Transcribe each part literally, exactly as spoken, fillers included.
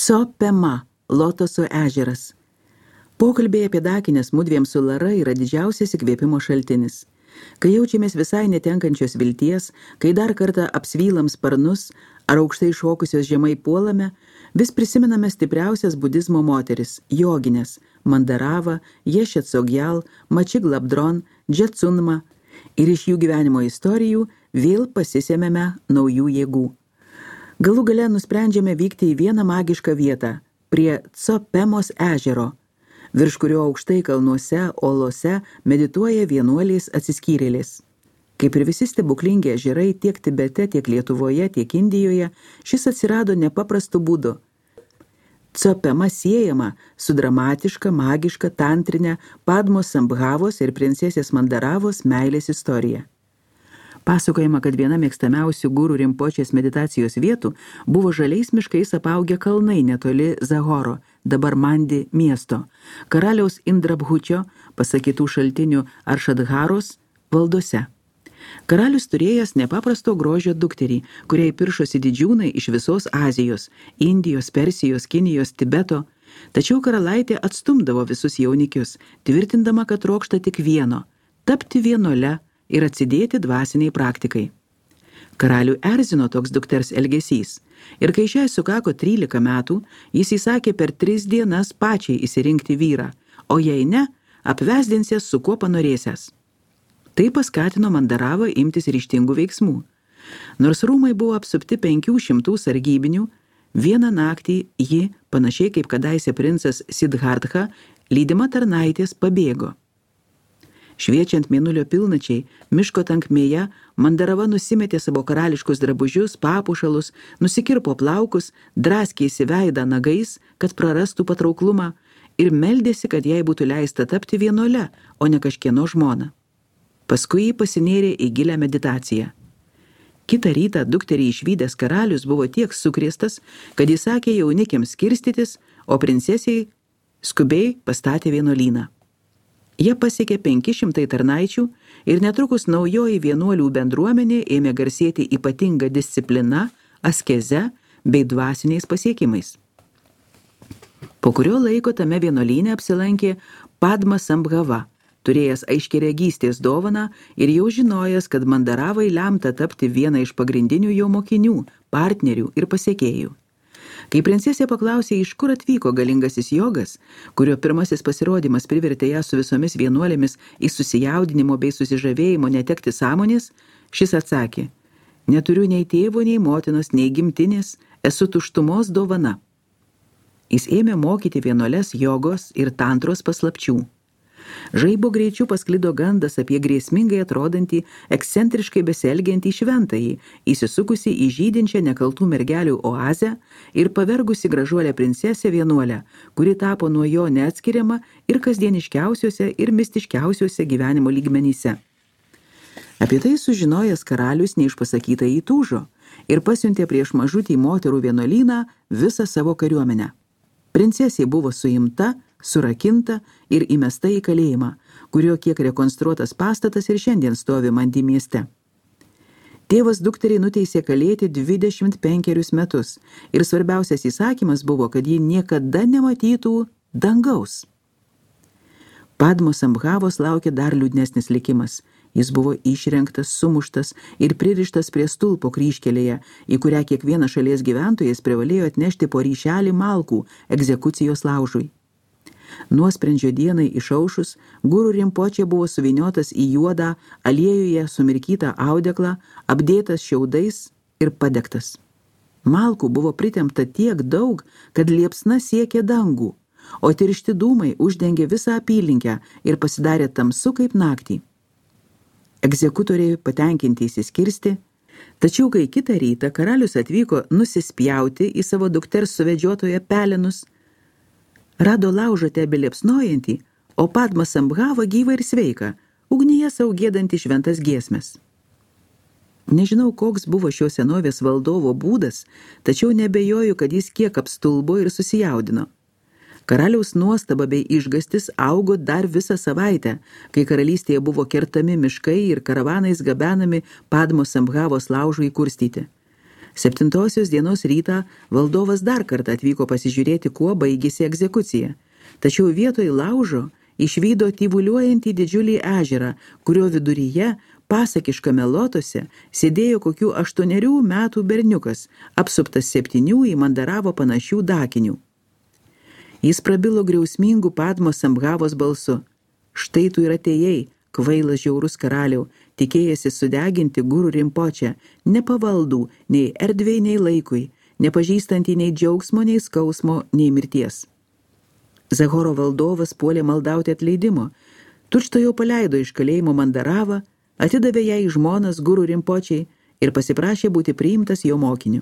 Tsopema, Lotoso ežeras. Pokalbiai apie dakinės mudviem su Lara yra didžiausias įkvėpimo šaltinis. Kai jaučiamės visai netenkančios vilties, kai dar kartą apsvylam sparnus ar aukštai šokusios žemai puolame, vis prisimename stipriausias budizmo moteris – jogines – Mandarava, Ješet Sogyal, Machig Labdron, Džetsunma, ir iš jų gyvenimo istorijų vėl pasisėmėme naujų jėgų. Galų gale nusprendžiame vykti į vieną magišką vietą – prie Tsopemos ežero, virš kurio aukštai kalnuose, olose medituoja vienuoliais atsiskyrėlės. Kaip ir visi stebuklingi ežerai tiek Tibete, tiek Lietuvoje, tiek Indijoje, šis atsirado nepaprastu būdu. Tsopema siejama su dramatiška, magiška, tantrinė Padmos Sambhavos ir princesės Mandaravos meilės istorija. Pasakojama, kad viena mėgstamiausių guru Rimpočės meditacijos vietų buvo žaliais miškais apaugę kalnai netoli Zahoro, dabar Mandi miesto, karaliaus Indrabhučio, pasakytų šaltinių Aršadharos, valdose. Karalius turėjęs nepaprasto grožio dukterį, kuriai piršosi didžiūnai iš visos Azijos, Indijos, Persijos, Kinijos, Tibeto, tačiau karalaitė atstumdavo visus jaunikius, tvirtindama, kad trokšta tik vieno – tapti vienuole ir atsidėti dvasiniai praktikai. Karalių erzino toks dukters elgesys, ir kai šiai sukako trylika metų, jis įsakė per tris dienas pačiai įsirinkti vyrą, o jei ne, apvesdinsies su kuo panorėsias. Tai paskatino Mandaravą imtis ryžtingų veiksmų. Nors rūmai buvo apsupti penkių šimtų sargybinių, vieną naktį ji, panašiai kaip kadaise princas Siddhartha, lydima tarnaitės pabėgo. Šviečiant mėnulio pilnačiai, miško tankmėje, Mandarava nusimetė savo karališkus drabužius, papuošalus, nusikirpo plaukus, draskėsi veidą nagais, kad prarastų patrauklumą, ir meldėsi, kad jai būtų leista tapti vienuole, o ne kažkieno žmona. Paskui jį pasinėrė į gilią meditaciją. Kitą rytą dukterį išvydęs karalius buvo tiek sukrėstas, kad jis sakė jaunikiams skirstytis, o princesiai skubiai pastatė vienuolyną. Jie pasiekė penki šimtai tarnaičių ir netrukus naujoji vienuolių bendruomenė ėmė garsėti ypatinga disciplina, askeze bei dvasiniais pasiekimais. Po kurio laiko tame vienuolyne apsilankė Padma Sambhava, turėjęs aiškiaregystės dovaną ir jau žinojęs, kad Mandaravai lemta tapti vieną iš pagrindinių jo mokinių, partnerių ir pasiekėjų. Kai princesė paklausė, iš kur atvyko galingasis jogas, kurio pirmasis pasirodymas privertė ją su visomis vienuolėmis į susijaudinimo bei susižavėjimo netekti sąmonės, šis atsakė: neturiu nei tėvo, nei motinos, nei gimtinės, esu tuštumos dovana. Jis ėmė mokyti vienuoles jogos ir tantros paslapčių. Žaibo greičiu pasklido gandas apie grėsmingai atrodantį, ekscentriškai besielgiantį šventąjį, įsisukusi į žydinčią nekaltų mergelių oazę ir pavergusi gražuolę princesę vienuolę, kuri tapo nuo jo neatskiriama ir kasdieniškiausiuose ir mistiškiausiuose gyvenimo lygmenyse. Apie tai sužinojęs karalius neišpasakytai įtūžo ir pasiuntė prieš mažutį moterų vienuolyną visą savo kariuomenę. Princesė buvo suimta, surakinta ir įmesta į kalėjimą, kurio kiek rekonstruotas pastatas ir šiandien stovi Mandi mieste. Tėvas dukteriai nuteisė kalėti dvidešimt penkerius metus ir svarbiausias įsakymas buvo, kad ji niekada nematytų dangaus. Padmos Sambhavos laukė dar liūdnesnis likimas. Jis buvo išrengtas, sumuštas ir pririštas prie stulpo kryžkelėje, į kurią kiekvienas šalies gyventojas privalėjo atnešti po ryšelį malkų egzekucijos laužui. Nuosprendžio dienai išaušus, guru Rimpočė buvo suvyniotas į juodą, aliejuje sumirkytą audeklą, apdėtas šiaudais ir padegtas. Malkų buvo pritempta tiek daug, kad liepsna siekė dangų, o tiršti dūmai uždengė visą apylinkę ir pasidarė tamsu kaip naktį. Egzekutoriai patenkinti įsiskirsti, tačiau kai kitą rytą karalius atvyko nusispjauti į savo dukters suvedžiotoje pelenus, rado laužą tebeliepsnojantį, o Padma Sambhava gyvą ir sveiką, ugnyje saugėdantį šventas giesmes. Nežinau, koks buvo šios senovės valdovo būdas, tačiau nebejoju, kad jis kiek apstulbo ir susijaudino. Karaliaus nuostaba bei išgastis augo dar visą savaitę, kai karalystėje buvo kertami miškai ir karavanais gabenami Padmos Sambhavos laužui kurstyti. Septintosios dienos rytą valdovas dar kartą atvyko pasižiūrėti, kuo baigėsi egzekucija. Tačiau vietoj laužo išvydo tyvuliuojantį didžiulį ežerą, kurio viduryje, pasakiškame lotose, sėdėjo kokių aštuonerių metų berniukas, apsuptas septynių į Mandaravo panašių dakinių. Jis prabilo griausmingų Padmos Sambhavos balsu. Štai tu ir atėjai, kvailas žiaurus karaliau, tikėjasi sudeginti Guru Rimpočę, nepavaldų nei erdvei, nei laikui, nepažįstantį nei džiaugsmo, nei skausmo, nei mirties. Zahoro valdovas puolė maldauti atleidimo. Tučtuojau paleido iš kalėjimo Mandaravą, atidavė ją į žmonas Guru Rimpočiai ir pasiprašė būti priimtas jo mokiniu.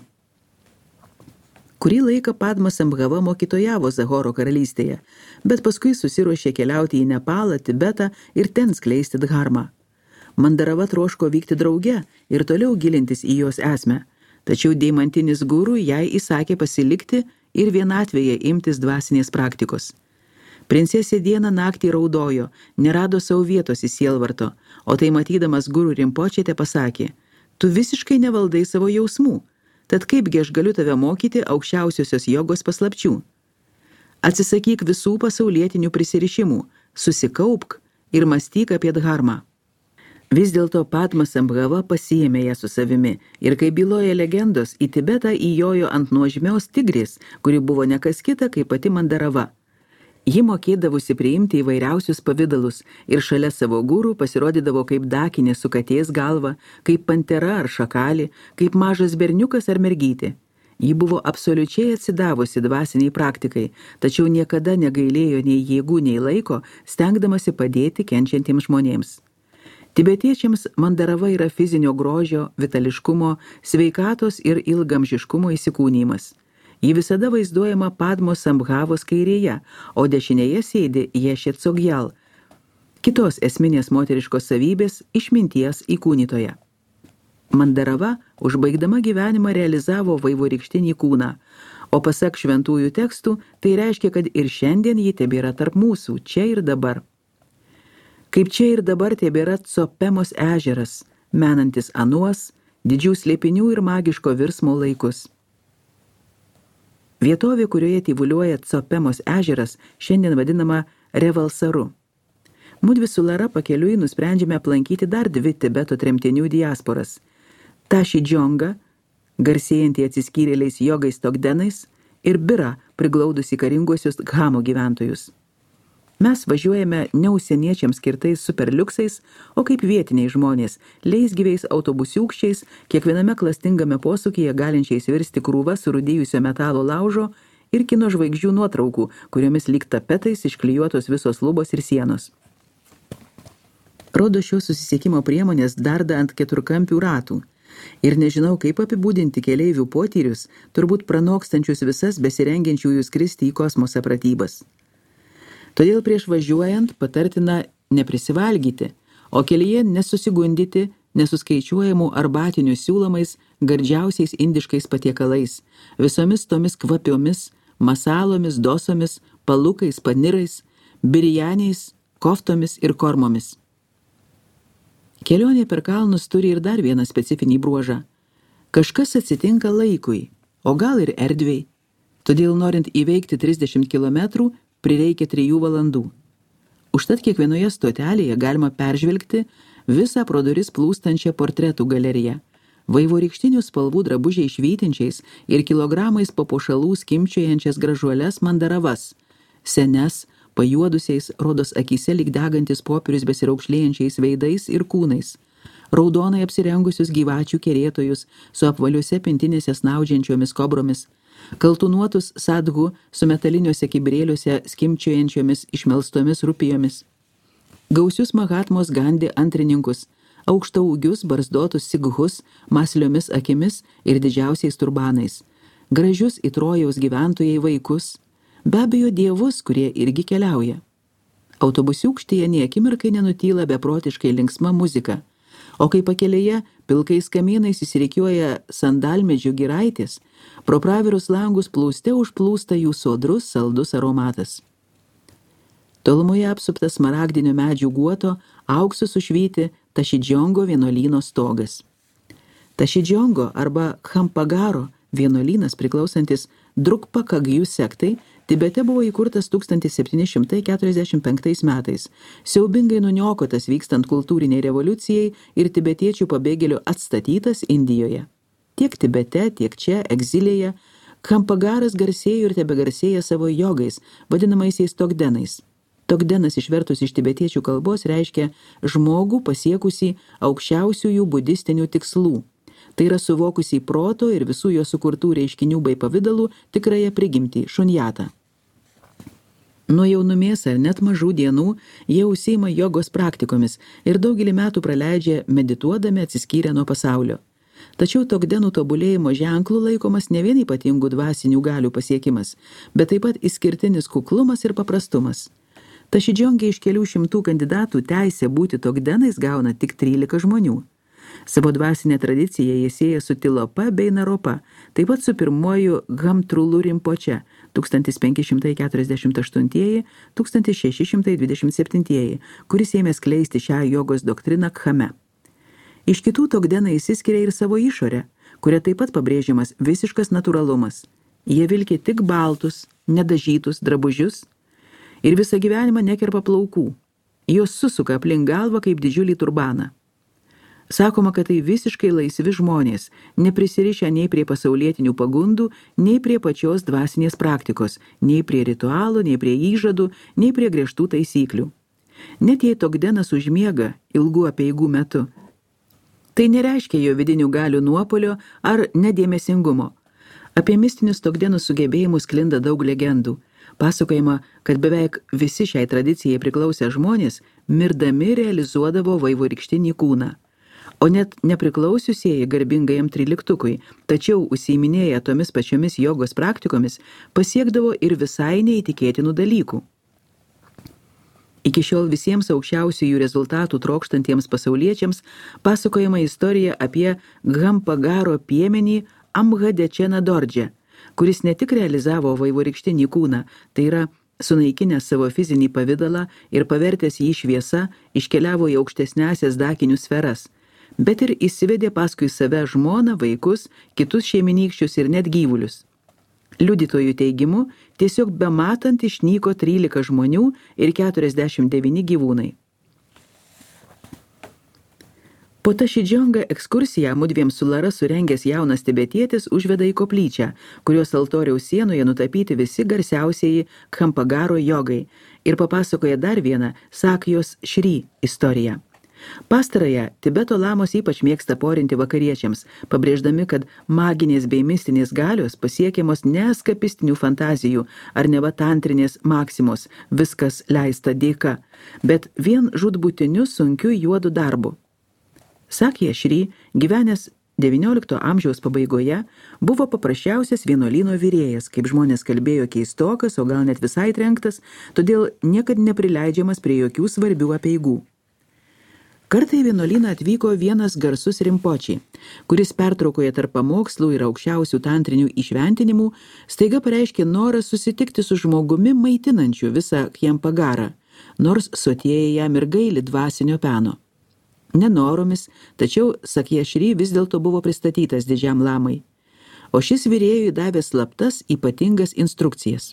Kurį laiką Padma Sambhava mokytojavo Zahoro karalystėje, bet paskui susiruošė keliauti į Nepalą, Tibetą ir ten skleisti dharmą. Mandarava troško vykti drauge ir toliau gilintis į jos esmę, tačiau deimantinis guru jai įsakė pasilikti ir vienatvėje imtis dvasinės praktikos. Princesė dieną naktį raudojo, nerado savo vietos į sielvarto, o tai matydamas Guru Rimpočė te pasakė, tu visiškai nevaldai savo jausmų, tad kaipgi aš galiu tave mokyti aukščiausiosios jogos paslapčių. Atsisakyk visų pasaulietinių prisirišimų, susikaupk ir mąstyk apie dharmą. Vis dėlto Padma Sambhava pasiėmė ją su savimi ir, kaip byloja legendos, į Tibetą įjojo ant nuožmios tigrės, kuri buvo ne kas kita, kaip pati Mandarava. Ji mokėdavusi priimti įvairiausius pavidalus ir šalia savo gurų pasirodydavo kaip dakinė su katės galva, kaip pantera ar šakalį, kaip mažas berniukas ar mergytė. Ji buvo absoliučiai atsidavusi dvasiniai praktikai, tačiau niekada negailėjo nei jėgų, nei laiko, stengdamasi padėti kenčiantiems žmonėms. Tibetiečiams Mandarava yra fizinio grožio, vitališkumo, sveikatos ir ilgamžiškumo įsikūnymas. Ji visada vaizduojama Padmos Sambhavos kairėje, o dešinėje sėdi Ješet Sogyal, kitos esminės moteriškos savybės išminties įkūnytoje. Mandarava, užbaigdama gyvenimą, realizavo vaivorykštinį kūną, o pasak šventųjų tekstų, tai reiškia, kad ir šiandien ji tebėra tarp mūsų, čia ir dabar. Kaip čia ir dabar tebėra Tsopemos ežeras, menantis anuos, didžių slėpinių ir magiško virsmo laikus. Vietovė, kurioje tyvuliuoja Tsopemos ežeras, šiandien vadinama Revalsaru. Mudvi su Lara pakeliui nusprendžiame aplankyti dar dvi Tibeto tremtinių diasporas. Taši Džonga, garsėjantį atsiskyrėliais jogais Togdenais, ir Bira, priglaudusi karinguosius Ghamo gyventojus. Mes važiuojame ne užsieniečiams skirtais superliuksais, o kaip vietiniai žmonės, leisgyviais autobusiūkščiais, kiekviename klastingame posūkyje galinčiais virsti krūvą surūdijusio metalo laužo ir kino žvaigždžių nuotraukų, kuriomis lyg tapetais išklijuotos visos lubos ir sienos. Rodo šios susisiekimo priemonės darda ant keturkampių ratų. Ir nežinau, kaip apibūdinti keleivių potyrius, turbūt pranokstančius visas besirengiančiųjų skristi į kosmosą pratybas. Todėl prieš važiuojant patartina neprisivalgyti, o kelyje nesusigundyti nesuskaičiuojamų arbatinių siūlomais gardžiausiais indiškais patiekalais, visomis tomis kvapiomis, masalomis, dosomis, palukais, panirais, birjaniais, koftomis ir kormomis. Kelionė per kalnus turi ir dar vieną specifinį bruožą. Kažkas atsitinka laikui, o gal ir erdvei. Todėl norint įveikti trisdešimt kilometrų, prireikia trijų valandų. Užtat kiekvienoje stotelėje galima peržvelgti visą pro duris plūstančią portretų galeriją, vaivorykštinių spalvų drabužiai švytinčiais ir kilogramais papuošalų skimčiojančias gražuoles Mandaravas, senes, pajuodusiais, rodos akyse lyg degantis popierius besiraukšlėjančiais veidais ir kūnais, raudonai apsirengusius gyvačių kerėtojus su apvaliuose pintinėse snaudžiančiomis kobromis, kaltunuotus sadhu su metaliniuose kibirėliuose skimčiojančiomis išmelstomis rupijomis, gausius Mahatmos Gandhi antrininkus, aukštaūgius barzdotus sighus, masliomis akimis ir didžiausiais turbanais, gražius į Trojaus gyventojai vaikus, be abejo dievus, kurie irgi keliauja. Autobusiūkštyje nė akimirkai nenutyla beprotiškai linksma muzika, o kai pakelėje pilkais kamynais įsirikiuoja sandalmedžių giraitės, pro pravirus langus plūste užplūsta jų sodrus, saldus aromatas. Tolumoje apsuptas smaragdinio medžių guoto, auksu sušvyti Tašidžiongo vienuolyno stogas. Tašidžiongo arba Khampagaro vienuolynas priklausantis Drukpa Kagijų sektai Tibete buvo įkurtas tūkstantis septyni šimtai keturiasdešimt penktais metais, siaubingai nuniokotas vykstant kultūriniai revoliucijai ir tibetiečių pabėgėlių atstatytas Indijoje. Tiek Tibete, tiek čia, egzilėje, Khampagaras garsėjo ir tebegarsėja savo jogais, vadinamaisiais togdenais. Togdenas išvertus iš tibetiečių kalbos reiškia žmogų pasiekusį aukščiausiųjų budistinių tikslų. Tai yra suvokusį proto ir visų jo sukurtų reiškinių bei pavidalų tikrąją prigimtį, šunjatą. Nuo jaunumės ar net mažų dienų jie užsiima jogos praktikomis ir daugelį metų praleidžia medituodami atsiskyrę nuo pasaulio. Tačiau togdenų tobulėjimo ženklų laikomas ne vien ypatingų dvasinių galių pasiekimas, bet taip pat išskirtinis kuklumas ir paprastumas. Tašidžionge iš kelių šimtų kandidatų teisę būti togdenais gauna tik trylika žmonių. Savo dvasinę tradiciją jie sieja su Tilopa bei Naropa, taip pat su pirmuoju Gamtrulu Rimpoče tūkstantis penki šimtai keturiasdešimt aštuntieji - tūkstantis šeši šimtai dvidešimt septintieji, kuris ėmė skleisti šią jogos doktriną Khame. Iš kitų togdenai išsiskiria ir savo išorę, kuria taip pat pabrėžiamas visiškas natūralumas. Jie vilki tik baltus, nedažytus drabužius ir visą gyvenimą nekerpa plaukų. Jos susuka aplink galvą kaip didžiulį turbaną. Sakoma, kad tai visiškai laisvi žmonės, neprisirišę nei prie pasaulietinių pagundų, nei prie pačios dvasinės praktikos, nei prie ritualų, nei prie įžadų, nei prie griežtų taisyklių. Net jei togdenas užmiega ilgų apeigų metu, tai nereiškia jo vidinių galių nuopolio ar nedėmesingumo. Apie mistinius togdenų sugebėjimus sklinda daug legendų. Pasakojama, kad beveik visi šiai tradicijai priklausę žmonės mirdami realizuodavo vaivorykštinį kūną. O net nepriklausiusieji garbingajam triliktukui, tačiau užsiiminėję tomis pačiomis jogos praktikomis, pasiekdavo ir visai neįtikėtinų dalykų. Iki šiol visiems aukščiausiųjų rezultatų trokštantiems pasauliečiams pasakojama istorija apie Khampagaro piemenį Amhadečeną Dordžę, kuris ne tik realizavo vaivorykštinį kūną, tai yra sunaikinęs savo fizinį pavidalą ir pavertęs jį šviesa, iškeliavo į aukštesniąsias dakinių sferas, bet ir įsivedė paskui save žmoną, vaikus, kitus šeiminykščius ir net gyvulius. Liudytojų teigimu, tiesiog bematant išnyko trylika žmonių ir keturiasdešimt devyni gyvūnai. Po Tašidžionga ekskursiją mudviem su Lara surengęs jaunas tibetietis užveda į koplyčią, kurios altoriaus sienoje nutapyti visi garsiausieji Khampagaro jogai ir papasakoja dar vieną Sakyos Šri istoriją. Pastarąją Tibeto lamos ypač mėgsta porinti vakariečiams, pabrėždami, kad maginės bei mistinės galios pasiekiamos ne eskapistinių fantazijų ar neva tantrinės maksimos, viskas leista dėka, bet vien žūtbūtiniu sunkiu juodu darbu. Sakya Šri, gyvenęs devyniolikto amžiaus pabaigoje, buvo paprasčiausias vienuolyno virėjas, kaip žmonės kalbėjo keistokas, o gal net visai trenktas, todėl niekad neprileidžiamas prie jokių svarbių apeigų. Kartą į vienuolyną atvyko vienas garsus Rimpočiai, kuris pertraukoje tarp pamokslų ir aukščiausių tantrinių įšventinimų staiga pareiškė norą susitikti su žmogumi maitinančiu visą Khampagarą, nors sotieji jam ir gaili dvasinio peno. Nenoromis, tačiau Sakya Šri vis dėlto buvo pristatytas didžiam lamai, o šis virėjui davė slaptas ypatingas instrukcijas.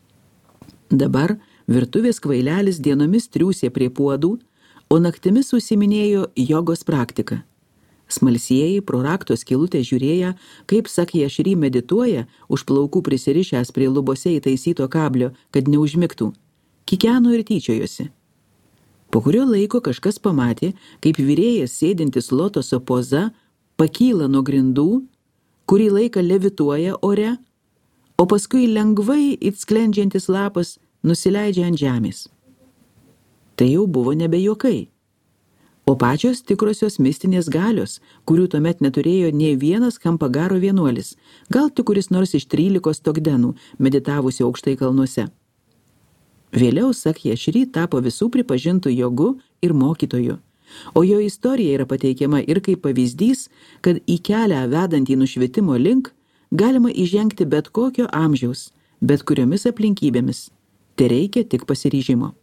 Dabar virtuvės kvailelis dienomis triūsė prie puodų, o naktimis užsiminėjo jogos praktiką. Smalsieji pro rakto skylutę žiūrėję, kaip Sakya Šri medituoja, už plaukų prisirišęs prie lubose įtaisyto kablio, kad neužmigtų, kikeno ir tyčiojosi. Po kurio laiko kažkas pamatė, kaip virėjas sėdintis lotoso poza pakyla nuo grindų, kurį laiką levituoja ore, o paskui lengvai it sklendžiantis lapas nusileidžia ant žemės. Tai jau buvo nebe juokai, o pačios tikrosios mistinės galios, kurių tuomet neturėjo nei vienas Khampagaro vienuolis, gal tik kuris nors iš trylikos togdenų, meditavusių aukštai kalnuose. Vėliau Sakya Šri tapo visų pripažintų jogu ir mokytoju, o jo istorija yra pateikiama ir kaip pavyzdys, kad į kelią vedantį nušvietimo link galima įžengti bet kokio amžiaus, bet kuriomis aplinkybėmis. Tereikia tik pasiryžimo.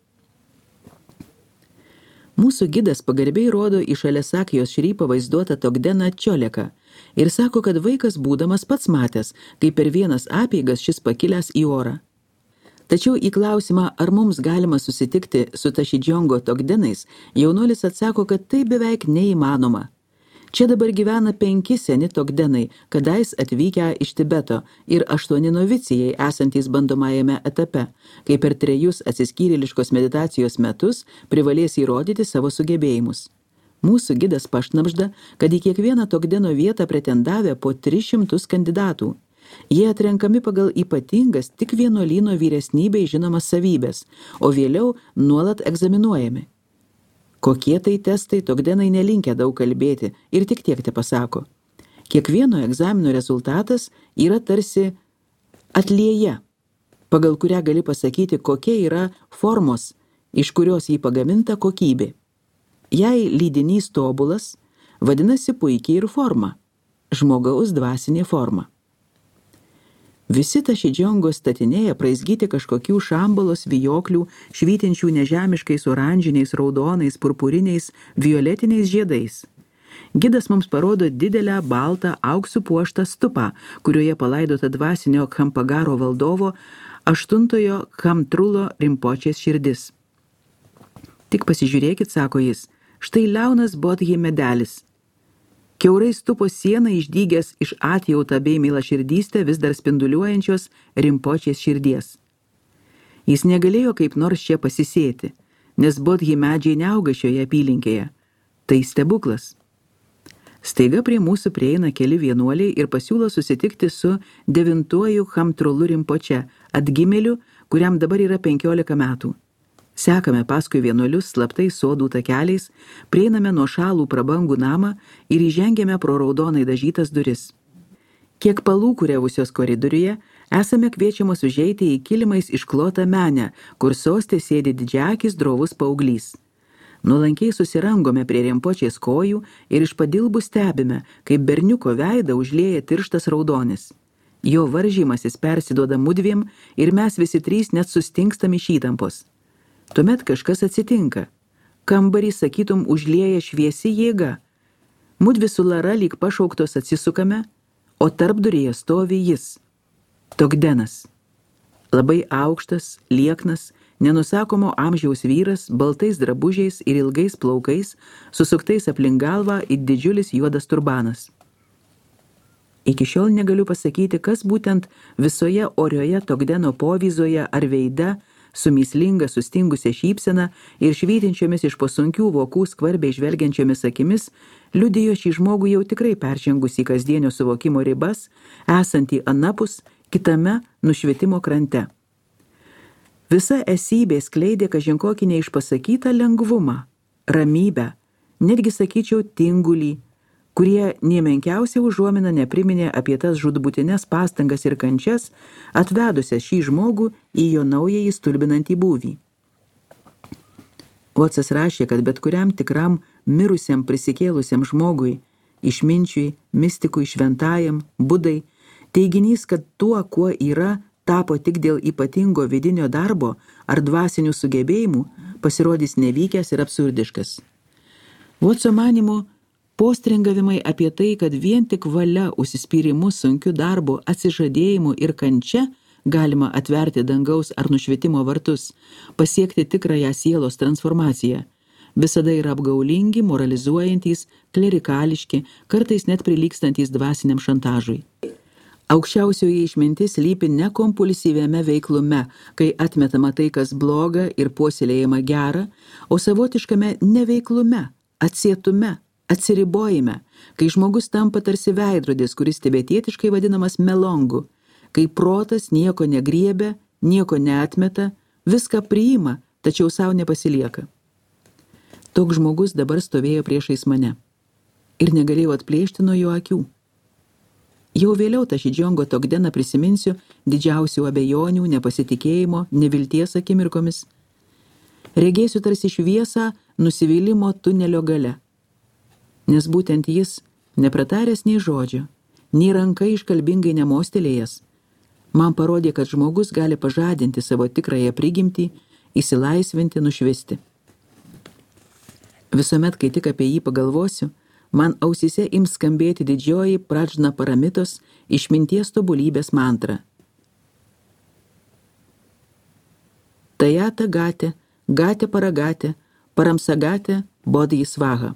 Mūsų gidas pagarbiai rodo į šalia Sakyos Šri pavaizduotą togdeną Čioleką, Ir sako, kad vaikas būdamas pats matęs, kai per vienas apeigas šis pakilęs į orą. Tačiau į klausimą, ar mums galima susitikti su Tašidžiongo Togdenais, jaunuolis atsako, kad tai beveik neįmanoma. Čia dabar gyvena penki seni Togdenai, kadais atvykę iš Tibeto, ir aštuoni novicijai esantys bandomajame etape, kai per trejus atsiskyrėliškos meditacijos metus privalės įrodyti savo sugebėjimus. Mūsų gidas pašnabžda, kad į kiekvieną Togdeno vietą pretendavę po tris šimtus kandidatų. Jie atrenkami pagal ypatingas tik vienuolyno vyresnybei žinomas savybės, o vėliau nuolat egzaminuojami. Kokie tai testai, Togdenai nelinkę daug kalbėti ir tik tiek te pasako. Kiekvieno egzamino rezultatas yra tarsi atlieja, pagal kurią gali pasakyti, kokia yra formos, iš kurios jį pagaminta kokybė. Jei lydinys tobulas, vadinasi puikiai ir forma, žmogaus dvasinė forma. Visi Tašidžiongo statinėje praizgyti kažkokių šambalos vijoklių, švytinčių nežemiškais oranžiniais, raudonais, purpuriniais, violetiniais žiedais. Gidas mums parodo didelę baltą auksų puoštą stupą, kurioje palaidota dvasinio Khampagaro valdovo aštuntojo Khamtrulo Rimpočės širdis. Tik pasižiūrėkit, sako jis, štai liaunas Bodhi medelis. Kiaurai stupo sieną išdygęs iš atjautą bei mielaširdystę vis dar spinduliuojančios Rimpočės širdies. Jis negalėjo kaip nors čia pasisėti, nes Bodhi medžiai neauga šioje apylinkėje. Tai stebuklas. Staiga prie mūsų prieina keli vienuoliai ir pasiūlo susitikti su devintuoju Khamtrulu Rimpoče, atgimėliu, kuriam dabar yra penkiolika metų. Sekame paskui vienuolius slaptais sodų takeliais, prieiname nuo šalų prabangų namą ir įžengėme pro raudonai dažytas duris. Kiek palūkurevusios koridoriuje esame kviečiamos užeiti į kilimais išklotą menę, kur sostė sėdi didžiakis drovus paauglys. Nuolankiai susirangome prie Rimpočės kojų ir iš padilbų stebime, kaip berniuko veidą užlieja tirštas raudonis. Jo varžymasis persiduoda mudviem ir mes visi trys net sustingstam iš įtampos. Tuomet kažkas atsitinka. Kambarį, sakytum, užlieja šviesi jėga. Mudvi su Lara lyg pašauktos atsisukame, o tarpduryje stovi jis. Togdenas. Labai aukštas, lieknas, nenusakomo amžiaus vyras, baltais drabužiais ir ilgais plaukais, susuktais aplink galvą it didžiulis juodas turbanas. Iki šiol negaliu pasakyti, kas būtent visoje orioje Togdeno povyzoje ar veide, su mįslinga sustingusia šypsena ir švytinčiomis iš po sunkių vokų skvarbiai žvelgiančiomis akimis, liudijo šį žmogų jau tikrai peržengusį kasdienio suvokimo ribas, esantį anapus, kitame nušvietimo krante. Visa esybė skleidė kažin neišpasakytą lengvumą, ramybę, netgi sakyčiau tingulį, kurie nė menkiausia užuomina nepriminė apie tas žudbūtines pastangas ir kančias, atvedusias šį žmogų į jo naująjį stulbinantį būvį. Votsas rašė, kad bet kuriam tikram mirusiam prisikėlusiam žmogui, išminčiui, mistikui, šventajam, budai, teiginys, kad tuo, kuo yra, tapo tik dėl ypatingo vidinio darbo ar dvasinių sugebėjimų, pasirodys nevykęs ir absurdiškas. Votso manymu, postringavimai apie tai, kad vien tik valia, užsispyrimu, sunkiu darbu, atsižadėjimu ir kančia galima atverti dangaus ar nušvietimo vartus, pasiekti tikrąją sielos transformaciją, visada yra apgaulingi, moralizuojantys, klerikališki, kartais net prilygstantys dvasiniam šantažui. Aukščiausioji išmintis lypi ne kompulsyviame veiklume, kai atmetama tai, kas bloga ir puoselėjama gera, o savotiškame neveiklume, atsietume, atsiribojime, kai žmogus tampa tarsi veidrodis, kuris tibetietiškai vadinamas melongu, kai protas nieko negriebia, nieko neatmeta, viską priima, tačiau savo nepasilieka. Toks žmogus dabar stovėjo priešais mane ir negalėjau atplėšti nuo jo akių. Jau vėliau Tašidžiongo Togdeną prisiminsiu didžiausių abejonių, nepasitikėjimo, nevilties akimirkomis. Regėsiu tarsi šviesą nusivylimo tunelio gale, nes būtent jis, neprataręs nei žodžio, nei ranka iškalbingai nemostelėjęs, man parodė, kad žmogus gali pažadinti savo tikrąją prigimtį, įsilaisvinti, nušvisti. Visuomet, kai tik apie jį pagalvosiu, man ausyse ims skambėti didžioji Pradžna Paramitos išminties tobulybės mantra. Tajata gate, gate paragate, paramsagate, bodhi svaha.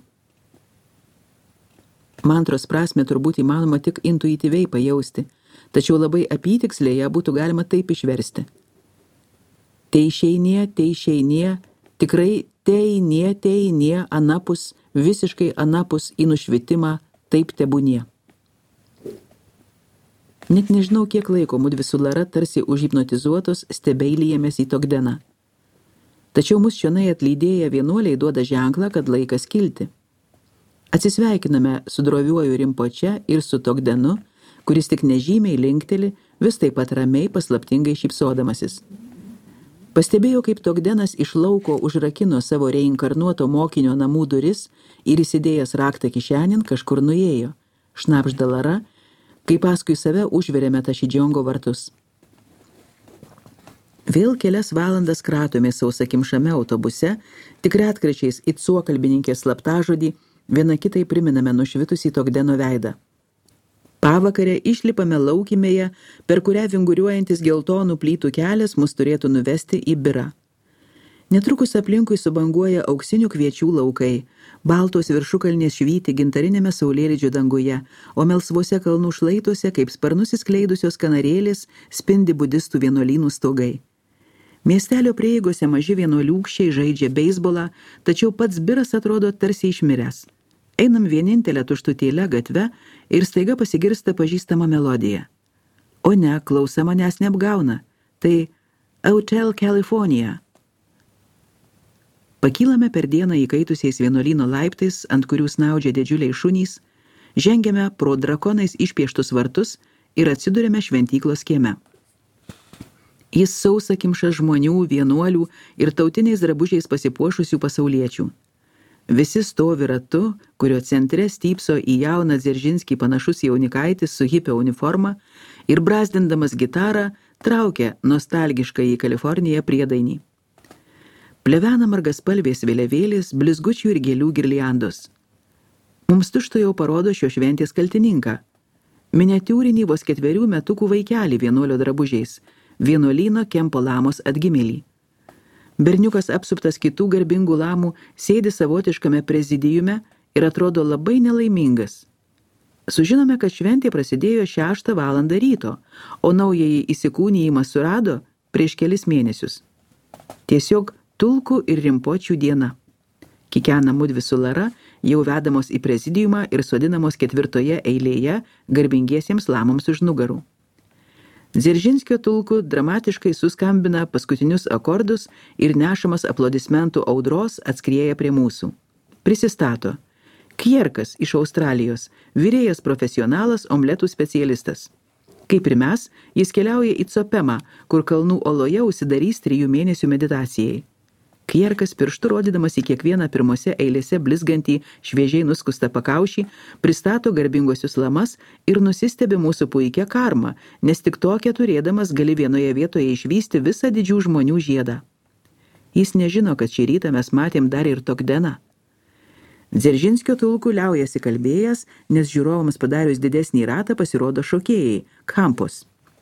Mantros prasme turbūt įmanoma tik intuityviai pajausti, tačiau labai apytiksliai ją būtų galima taip išversti. Teišeinie, teišeinie, tikrai teinie, teinie, anapus, visiškai anapus į nušvitimą, taip tebūnie. Net nežinau, kiek laiko mudvi su Lara tarsi užhipnotizuotos stebeilijėmės į Togdeną. Tačiau mus čionai atlydėję vienuoliai duoda ženklą, kad laikas kilti. Atsisveikiname su droviuoju Rimpoče ir su Togdenu, kuris tik nežymiai linkteli, vis taip pat ramiai paslaptingai šypsodamasis. Pastebėjau, kaip Togdenas iš lauko užrakino savo reinkarnuoto mokinio namų duris ir įsidėjęs raktą kišenin kažkur nuėjo, šnapžda Lara, kai paskui save užverėme Tašidžiongo vartus. Vėl kelias valandas kratomės sausakimšame autobuse, tik retkračiais it suokalbininkės slaptažodį, viena kitai priminame nušvitusį Togdeno veidą. Pavakarę išlipame laukimėje, per kurią vinguriuojantis geltonų plytų kelias mus turėtų nuvesti į Birą. Netrukus aplinkui subanguoja auksinių kviečių laukai, baltos viršukalnės švyti gintarinėme saulėlydžio danguje, o melsvuose kalnų šlaituose, kaip sparnus įskleidusios kanarėlės, spindi budistų vienuolynų stogai. Miestelio prieigose maži vienuoliūkščiai žaidžia beisbolą, tačiau pats Biras atrodo tarsi išmiręs. Einam vienintelę tuštutėlę gatve ir staiga pasigirsta pažįstama melodija. O ne, klausa manęs neapgauna. Tai Hotel California. Pakylame per dieną įkaitusiais vienuolyno laiptais, ant kurių snaudžia didžiuliai šunys, žengiame pro drakonais išpieštus vartus ir atsiduriame šventyklos kieme. Jis sausakimšas žmonių, vienuolių ir tautiniais drabužiais pasipuošusių pasauliečių. Visi stovi ratu, kurio centre stypso į jauną Dzeržinskį panašus jaunikaitis su hipio uniforma ir brazdindamas gitarą traukia nostalgišką į Kaliforniją priedainį. Plevena margaspalvės vėliavėlės, blizgučių ir gėlių girliandos. Mums tučtuojau parodo šio šventės kaltininką. Miniatiūrinį vos ketverių metukų vaikelį vienuolio drabužiais, vienuolyno Kempo lamos atgimėlį. Berniukas apsuptas kitų garbingų lamų sėdi savotiškame prezidiume ir atrodo labai nelaimingas. Sužinome, kad šventė prasidėjo šeštą valandą ryto, o naująjį įsikūnijimą surado prieš kelis mėnesius. Tiesiog tulkų ir rimpočių diena. Kikena mudvi su Lara, jau vedamos į prezidiumą ir sodinamos ketvirtoje eilėje garbingiesiems lamoms už nugarų. Dzeržinskio tulkų dramatiškai suskambina paskutinius akordus ir nešamas aplodismentų audros atskrieja prie mūsų. Prisistato. Kjerkas iš Australijos, virėjas profesionalas, omletų specialistas. Kaip ir mes, jis keliauja į Copemą, kur kalnų oloje užsidarys trijų mėnesių meditacijai. Kjerkas pirštu rodydamas į kiekvieną pirmose eilėse blizgantį šviežiai nuskustą pakaušį, pristato garbingosius lamas ir nusistebi mūsų puikia karma, nes tik tokia turėdamas gali vienoje vietoje išvysti visą didžių žmonių žiedą. Jis nežino, kad šį rytą mes matėm dar ir Togdeną. Dzeržinskio tulkų liaujasi kalbėjęs, nes žiūrovams padarius didesnį ratą pasirodo šokėjai – Khampos.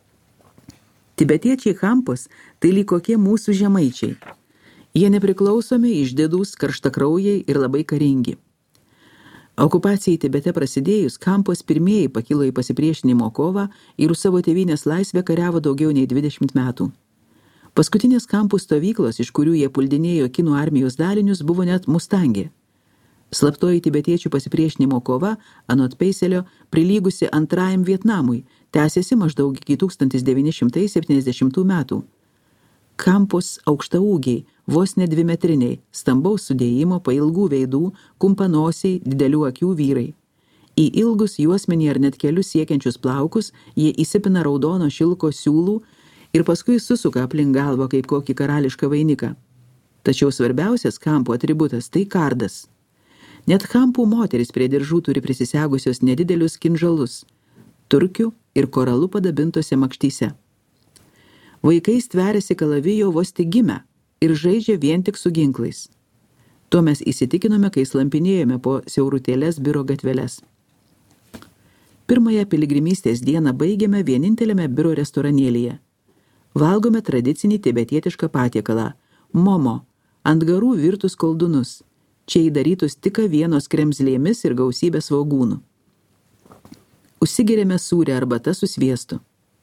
Tibetiečiai Khampos tai lyg kokie mūsų žemaičiai. Jie nepriklausomi, išdidūs, karštakraujai ir labai karingi. Okupacijai Tibete prasidėjus, Khampos pirmieji pakilo į pasipriešinimo kovą ir už savo tėvynės laisvę kariavo daugiau nei dvidešimt metų. Paskutinės Khampų stovyklos, iš kurių jie puldinėjo kinų armijos dalinius, buvo net Mustangė. Slaptoji tibetiečių pasipriešinimo kova, anot Peiselio, prilygusi antrajam Vietnamui, tęsėsi maždaug iki tūkstantis devyni šimtai septyniasdešimtų metų. Khampos aukštaūgiai, vos ne dvimetriniai, stambaus sudėjimo, pailgų veidų, kumpanosiai, didelių akių vyrai. Į ilgus juosmenį ar net kelius siekiančius plaukus jie įsipina raudono šilko siūlų ir paskui susuka aplink galvą kaip kokį karališką vainiką. Tačiau svarbiausias Khampų atributas tai kardas. Net Khampų moteris prie diržų turi prisisegusios nedidelius kinžalus, turkių ir koralų padabintose makštyse. Vaikai stveriasi kalavijo vos tik gimę ir žaidžia vien tik su ginklais. Tuo mes įsitikinome, kai slampinėjome po siaurutėlės Biro gatveles. Pirmąją piligrimystės dieną baigėme vienintelėme Biro restoranėlyje. Valgome tradicinį tibetietišką patiekalą – momo, ant garų virtus koldunus, čia įdarytus tik avienos kremzlėmis ir gausybę svogūnų. Užsigėrėme sūrę arbatą su sviestu.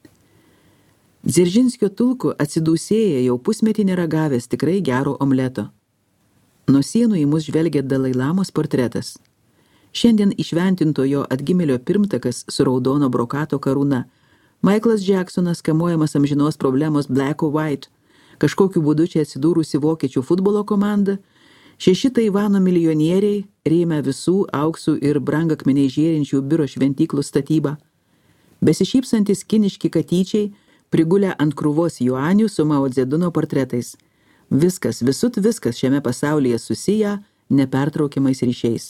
Dzeržinskio tulku atsidūsėję jau pusmetį neragavęs tikrai gero omleto. Nuo sienų į mus žvelgia Dalai Lamos portretas. Šiandien įšventinto jo atgimėlio pirmtakas su raudono brokato karūna, Michaelas Jacksonas kamuojamas amžinos problemos Black or White, kažkokiu būdu čia atsidūrusi vokiečių futbolo komanda, šeši Taivano milijonieriai rėmė visų auksų ir brangakmeniai žėrinčių Biro šventyklų statybą, besišypsantis kiniški katyčiai prigulę ant krūvos juanių su Mao Dzeduno portretais. Viskas, visut viskas šiame pasaulyje susiję nepertraukiamais ryšiais.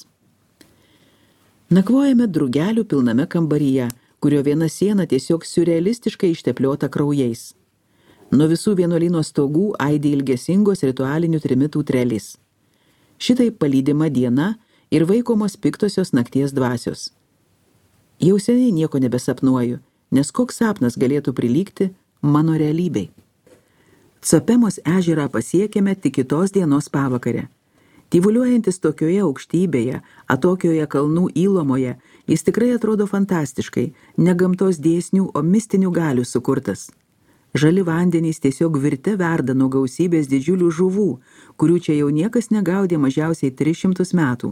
Nakvojame drugelių pilname kambaryje, kurio viena siena tiesiog siurrealistiškai ištepliota kraujais. Nuo visų vienuolyno stogų aidi ilgesingos ritualinių trimitų trelės. Šitai palydima diena ir vaikomos piktosios nakties dvasios. Jau seniai nieko nebesapnuoju, nes koks sapnas galėtų prilygti mano realybei. Tsopemos ežerą pasiekėme tik kitos dienos pavakarę. Tyvuliuojantis tokioje aukštybėje, atokioje kalnų įlomoje, jis tikrai atrodo fantastiškai, ne gamtos dėsnių, o mistinių galių sukurtas. Žali vandenys tiesiog virte verda nuo gausybės didžiulių žuvų, kurių čia jau niekas negaudė mažiausiai tris šimtus metų.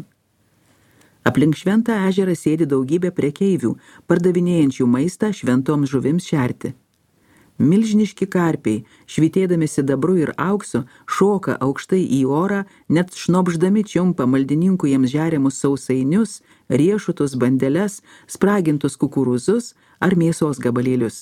Aplink šventą ežerą sėdi daugybė prekeivių, pardavinėjančių maistą šventoms žuvims šerti. Milžiniški karpiai, švytėdami sidabru ir auksu, šoka aukštai į orą, net šnopždami čiumpa maldininkų jiems žeriamus sausainius, riešutus, bandeles, spragintus kukurūzus ar mėsos gabalėlius.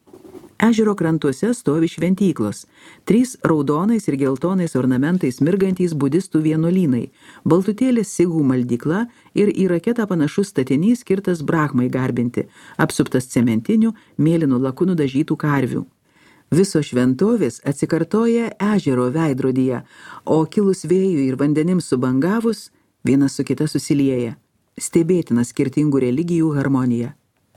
Ežero krantuose stovi šventyklos, trys raudonais ir geltonais ornamentais mirgantys budistų vienuolynai, baltutėlės sigų maldykla ir į raketą panašus statinys skirtas Brahmai garbinti, apsuptas cementinių, mėlynų lakų nudažytų karvių. Visos šventovės atsikartoja ežero veidrodyje, o kilus vėjui ir vandenims subangavus, vienas su kita susilieja. Stebėtina skirtingų religijų harmonija.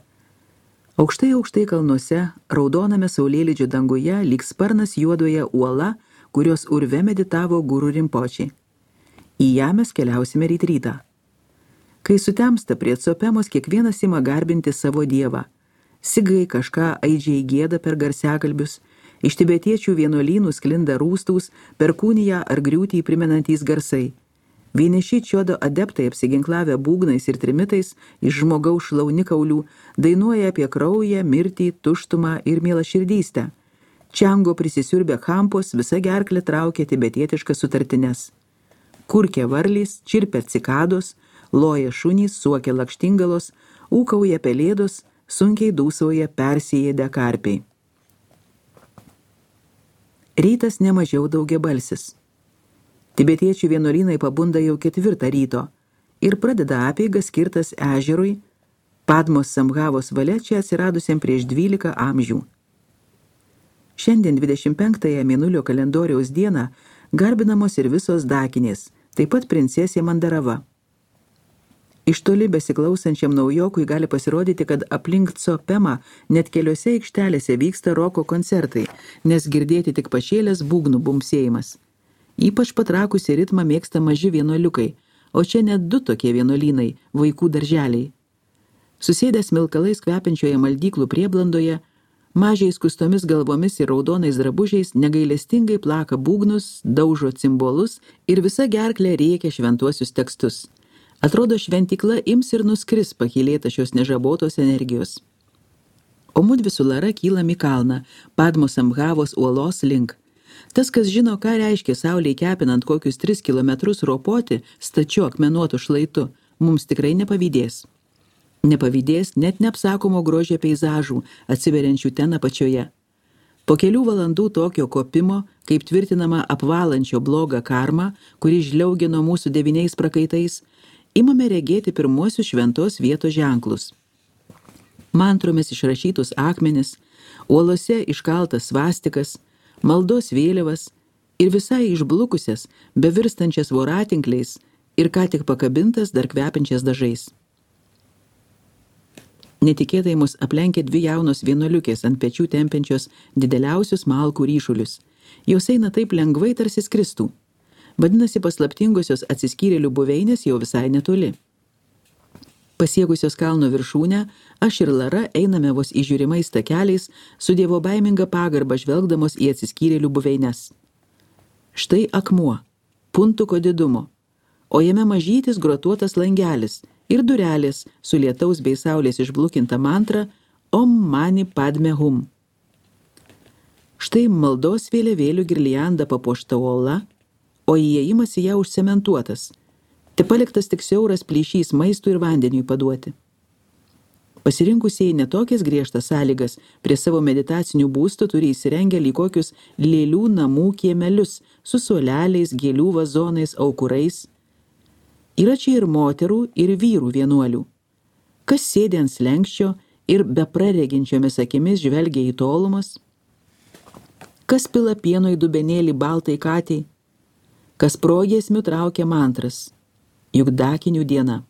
Aukštai aukštai kalnuose, raudoname saulėlydžio danguje, lyg sparnas juodoje uola, kurios urve meditavo guru Rinpočiai. Į ją mes keliausime ryt rytą. Kai sutemsta prie Tsopemos, kiekvienas ima garbinti savo dievą. Sigai kažką aidžiai gieda per garsiakalbius, iš tibetiečių vienuolynų sklinda rūstūs, perkūniją ar griūtį primenantys garsai. Vieniši čiodo adeptai apsiginklavę būgnais ir trimitais iš žmogaus šlaunikaulių dainuoja apie kraują, mirtį, tuštumą ir mielaširdystę. Čiango prisisiurbę kampos visa gerklė traukia tibetietiškas sutartines. Kurkia varlys, čirpia cikados, loja šunys, suokia lakštingalos, ūkauja pelėdos, sunkiai dūsauja persijėdę karpiai. Rytas nemažiau daugiabalsis. Tibetiečių vienuolynai pabunda jau ketvirtą ryto ir pradeda apeigas skirtas ežerui, Padmos Sambhavos valia čia atsiradusiam prieš dvylika amžių. Šiandien dvidešimt penktąją mėnulio kalendoriaus dieną garbinamos ir visos dakinės, taip pat princesė Mandarava. Iš toli besiklausančiam naujokui gali pasirodyti, kad aplink Tsopemą net keliose aikštelėse vyksta roko koncertai, nes girdėti tik pašėlės būgnų bumbsėjimas. Ypač patrakusi ritmą mėgsta maži vienuoliukai, o čia net du tokie vienuolynai, vaikų darželiai. Susėdęs smilkalais kvepiančioje maldyklų prieblandoje, mažiai skustomis galvomis ir raudonais drabužiais negailestingai plaka būgnus, daužo cimbolus ir visa gerklė rėkia šventuosius tekstus. Atrodo, šventykla ims ir nuskris pakylėta šios nežabotos energijos. O mudvi su Lara kylam į kalną, Padmos Sambhavos uolos link. Tas, kas žino, ką reiškia saulei kepinant kokius tris kilometrus ropoti stačiu akmenuotu šlaitu, mums tikrai nepavydės. Nepavydės net neapsakomo grožio peizažų, atsiveriančių ten apačioje. Po kelių valandų tokio kopimo, kaip tvirtinama apvalančio blogą karmą, kuri žliaugia nuo mūsų devyniais prakaitais, imame regėti pirmuosius šventos vietos ženklus. Mantromis išrašytus akmenis, uolose iškaltas svastikas, maldos vėliavas, ir visai išblukusias, bevirstančias voratinkliais ir ką tik pakabintas dar kvepiančias dažais. Netikėtai mus aplenkė dvi jaunos vienuoliukės ant pečių tempiančios dideliausius malkų ryšulius. Jos eina taip lengvai, tarsi skristų. Vadinasi, paslaptingosios atsiskyrėlių buveinės jau visai netoli. Pasiekusios kalno viršūnę, aš ir Lara einame vos įžiūrimais takeliais, su dievo baiminga pagarba žvelgdamos į atsiskyrėlių buveines. Štai akmuo, puntuko didumo, o jame mažytis grotuotas langelis ir durelės su lietaus bei saulės išblukinta mantra Om Mani Padme Hum. Štai maldos vėliavėlių girlianda papuošta uola, o įėjimas į ją užcementuotas. Te paliktas tik siauras plyšys maistui ir vandeniui paduoti. Pasirinkusieji netokias griežtas sąlygas prie savo meditacinių būstų turi įsirengę lyg kokius lėlių namų kiemelius su suoleliais, gėlių vazonais, aukurais. Yra čia ir moterų, ir vyrų vienuolių. Kas sėdi ant slenkščio ir beprareginčiomis akimis žvelgia į tolumas? Kas pila pieno į dubenėlį baltai katei? Kas progiesmių traukia mantras? Juk dakinių diena.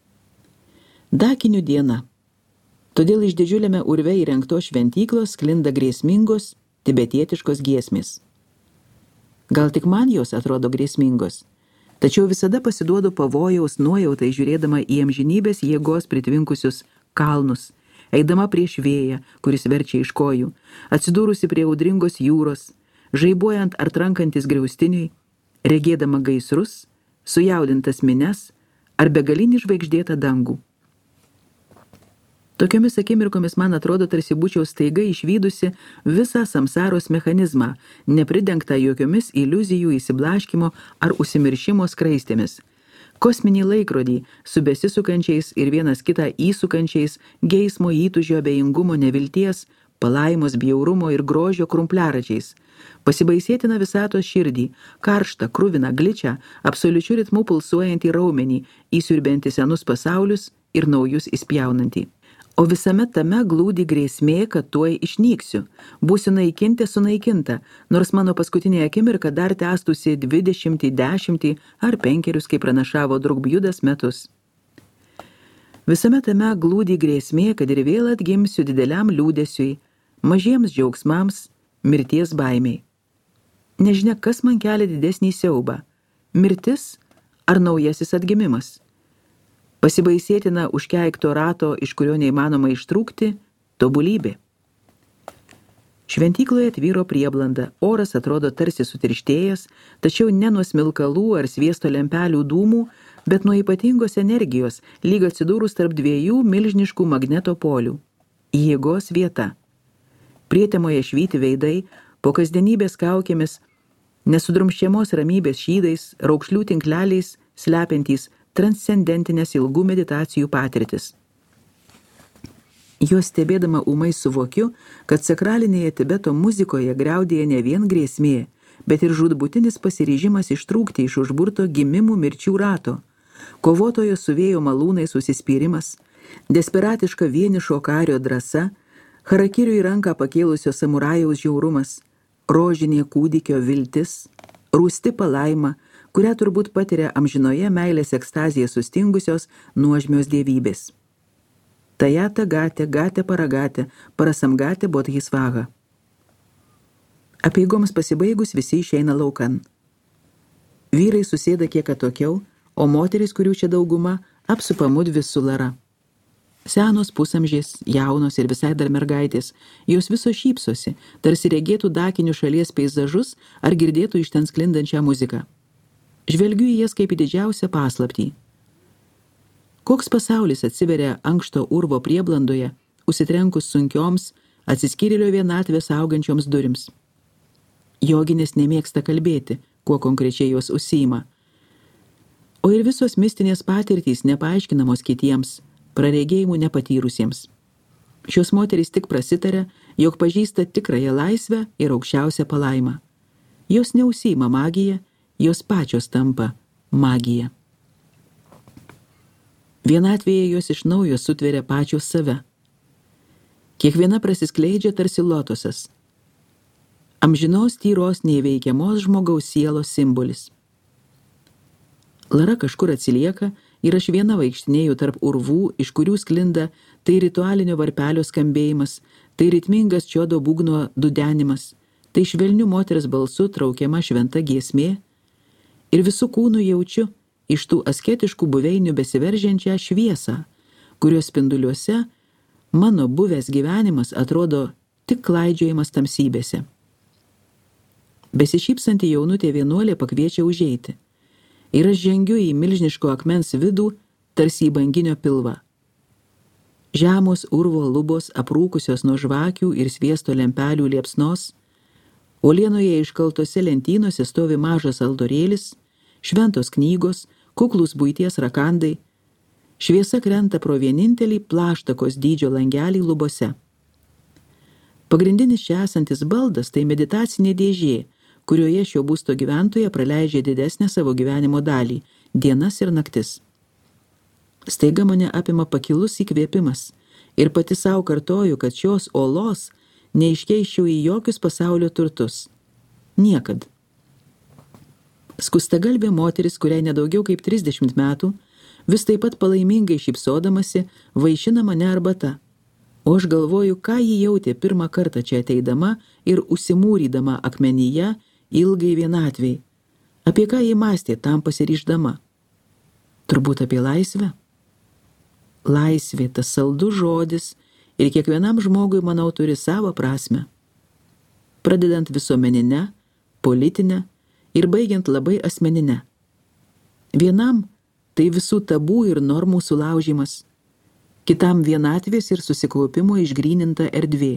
Dakinių diena. Todėl iš didžiuliame urve įrengtos šventyklos sklinda grėsmingos tibetietiškos giesmės. Gal tik man jos atrodo grėsmingos, tačiau visada pasiduodu pavojaus nuojautai žiūrėdama į amžinybės jėgos pritvinkusius kalnus, eidama prieš vėją, kuris verčia iš kojų, atsidūrusi prie audringos jūros, žaibuojant ar trankantis griaustiniui, regėdama gaisrus, sujaudintas mines ar begalinį žvaigždėtą dangų. Tokiomis akimirkomis man atrodo, tarsi būčiau staiga išvydusi visą samsaros mechanizmą, nepridengtą jokiomis iliuzijų įsiblaškimo ar užsimiršimo skraistėmis. Kosminį laikrodį su besisukančiais ir vienas kitą įsukančiais geismo, įtūžio, abejingumo, nevilties, palaimos, bjaurumo ir grožio krumpliaračiais. Pasibaisėtina visatos širdį, karštą, kruviną, gličią, absoliučiu ritmu pulsuojantį raumenį, įsiurbiantį senus pasaulius ir naujus įspjaunantį. O visame tame glūdi grėsmė, kad tuoj išnyksiu, būsiu naikinti sunaikinta, nors mano paskutinė akimirka dar tęstųsi dvidešimtį, dešimtį ar penkerius, kaip pranašavo Drugbjudas metus. Visame tame glūdi grėsmė, kad ir vėl atgimsiu dideliam liūdesiui, mažiems džiaugsmams, mirties baimiai. Nežinia, kas man kelia didesnį siaubą – mirtis ar naujasis atgimimas. Pasibaisėtina užkeikto rato, iš kurio neįmanoma ištrūkti, tobulybė. Šventykloje tvyro prieblanda, oras atrodo tarsi sutirštėjęs, tačiau ne nuo smilkalų ar sviesto lempelių dūmų, bet nuo ypatingos energijos, lyg atsidūrus tarp dviejų milžiniškų magneto polių. Jėgos vieta. Prietemoje švyti veidai, po kasdienybės kaukėmis, nesudrumščiamos ramybės šydais, raukšlių tinkleliais, slepiantys transcendentinės ilgų meditacijų patirtis. Juos stebėdama ūmai suvokiu, kad sakralinėje Tibeto muzikoje griaudėja ne vien grėsmė, bet ir žūtbūtinis pasiryžimas ištrūkti iš užburto gimimų mirčių rato, kovotojo su vėjo malūnais užsispyrimas, desperatiška vienišo kario drąsa, harakirių į ranką pakėlusio samurajaus žiaurumas, rožinė kūdikio viltis, rūsti palaima, kurią turbūt patiria amžinoje meilės ekstazija sustingusios nuožmios dievybės. Tajata gate, gate paragate, parasamgate bodhisvaha. Apeigoms pasibaigus visi išeina laukan. Vyrai susėda kiek atokiau, o moteris, kurių čia dauguma, apsupa mudvi su Lara. Senos pusamžės, jaunos ir visai dar mergaitės, jos viso šypsosi, tarsi regėtų dakinių šalies peizažus ar girdėtų iš ten sklindančią muziką. Žvelgiu į jas kaip į didžiausią paslaptį. Koks pasaulis atsiveria ankšto urvo prieblandoje, užsitrenkus sunkioms, atsiskyrėlio vienatvės augančioms durims. Joginės nemėgsta kalbėti, kuo konkrečiai jos užsiima. O ir visos mistinės patirtys nepaaiškinamos kitiems, praregėjimų nepatyrusiems. Šios moterys tik prasitaria, jog pažįsta tikrąją laisvę ir aukščiausią palaimą. Jos neužsiima magiją, jos pačios tampa magija. Vienatvėje jos iš naujo sutveria pačios save. Kiekviena prasiskleidžia tarsi lotosas. amžinos tyros neįveikiamos žmogaus sielos simbolis. Lara kažkur atsilieka ir aš viena vaikštinėju tarp urvų, iš kurių sklinda tai ritualinio varpelio skambėjimas, tai ritmingas čiodo būgno dudenimas, tai švelnių moters balsu traukiama šventa giesmė, ir visų kūnų jaučiu iš tų asketiškų buveinių besiveržiančią šviesą, kurios spinduliuose mano buvęs gyvenimas atrodo tik klaidžiojimas tamsybėse. Besišypsanti jaunutė vienuolė pakviečia užeiti, ir aš žengiu į milžiniško akmens vidų, tarsi į banginio pilvą. Žemos urvo lubos aprūkusios nuo žvakių ir sviesto lempelių liepsnos, uolienoje iškaltose lentynose stovi mažas aldorėlis, šventos knygos, kuklūs buities rakandai, šviesa krenta pro vienintelį plaštakos dydžio langelį lubose. Pagrindinis čia esantis baldas tai meditacinė dėžė, kurioje šio būsto gyventoja praleidžia didesnę savo gyvenimo dalį, dienas ir naktis. Staiga mane apima pakilus įkvėpimas ir pati savo kartoju, kad šios olos neiškeiščiau į jokius pasaulio turtus. Niekad. Skustagalvė moteris, kuriai nedaugiau kaip trisdešimt metų, vis taip pat palaimingai šypsodamasi, vaišina mane arbata. O aš galvoju, ką ji jautė pirmą kartą čia ateidama ir užsimūrydama akmenyje ilgai vienatvei. Apie ką ji mąstė tam pasiryždama? Turbūt apie laisvę? Laisvė, tas saldus žodis, ir kiekvienam žmogui, manau, turi savo prasmę. Pradedant visuomeninę, politinę ir baigiant labai asmeninę. Vienam tai visų tabų ir normų sulaužymas, kitam vienatvės ir susikaupimo išgryninta erdvė.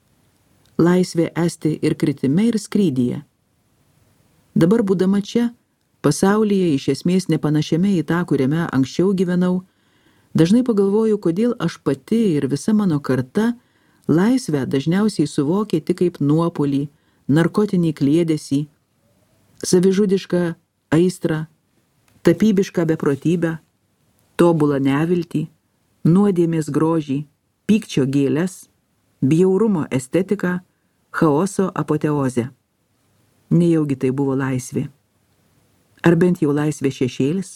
Laisvė esti ir kritime, ir skrydyje. Dabar būdama čia, pasaulyje iš esmės nepanašiame į tą, kuriame anksčiau gyvenau, dažnai pagalvoju, kodėl aš pati ir visa mano karta laisvę dažniausiai suvokė tik kaip nuopolį, narkotinį kliedesį, savižudišką aistrą, tapybišką beprotybę, tobulą neviltį, nuodėmės grožį, pykčio gėles, bjaurumo estetiką, chaoso apoteozę. Nejaugi tai buvo laisvė. Ar bent jau laisvė šešėlis?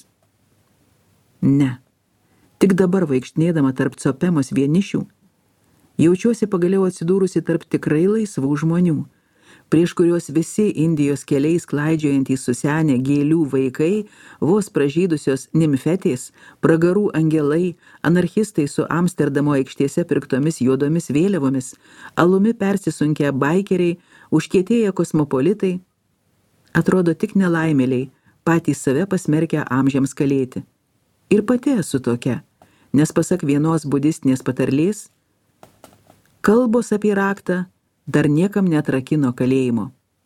Ne. Tik dabar vaikštinėdama tarp Copemos vienišių, jaučiuosi pagaliau atsidūrusi tarp tikrai laisvų žmonių, prieš kuriuos visi Indijos keliais klaidžiojantys susenę gėlių vaikai, vos pražydusios nimfetės, pragarų angelai, anarchistai su Amsterdamo aikštėse pirktomis juodomis vėliavomis, alumi persisunkę baikeriai, užkietėję kosmopolitai, atrodo tik nelaimėliai, patys save pasmerkę amžiams kalėti. Ir pati esu tokia, nes pasak vienos budistinės patarlės, kalbos apie raktą dar niekam netrakino kalėjimo.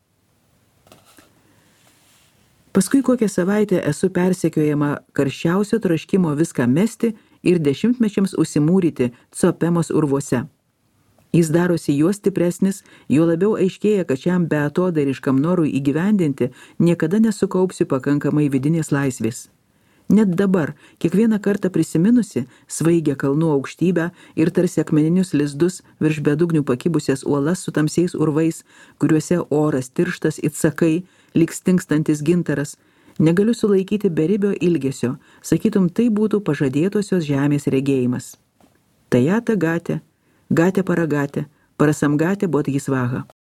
Paskui kokią savaitę esu persekiojama karščiausio troškimo viską mesti ir dešimtmečiams užsimūryti Copemos urvuose. Jis darosi juo stipresnis, juo labiau aiškėja, kad šiam beatodariškam norui įgyvendinti niekada nesukaupsiu pakankamai vidinės laisvės. Net dabar, kiekvieną kartą prisiminusi, svaigia kalnų aukštybę ir tarsi akmeninius lizdus virš bedugnių pakibusias uolas su tamsiais urvais, kuriuose oras tirštas it sakai, lyg stingstantis gintaras, negaliu sulaikyti beribio ilgesio, sakytum, tai būtų pažadėtosios žemės regėjimas. Tajata gatė, gatė paragate, parasamgatė bodhisvaha.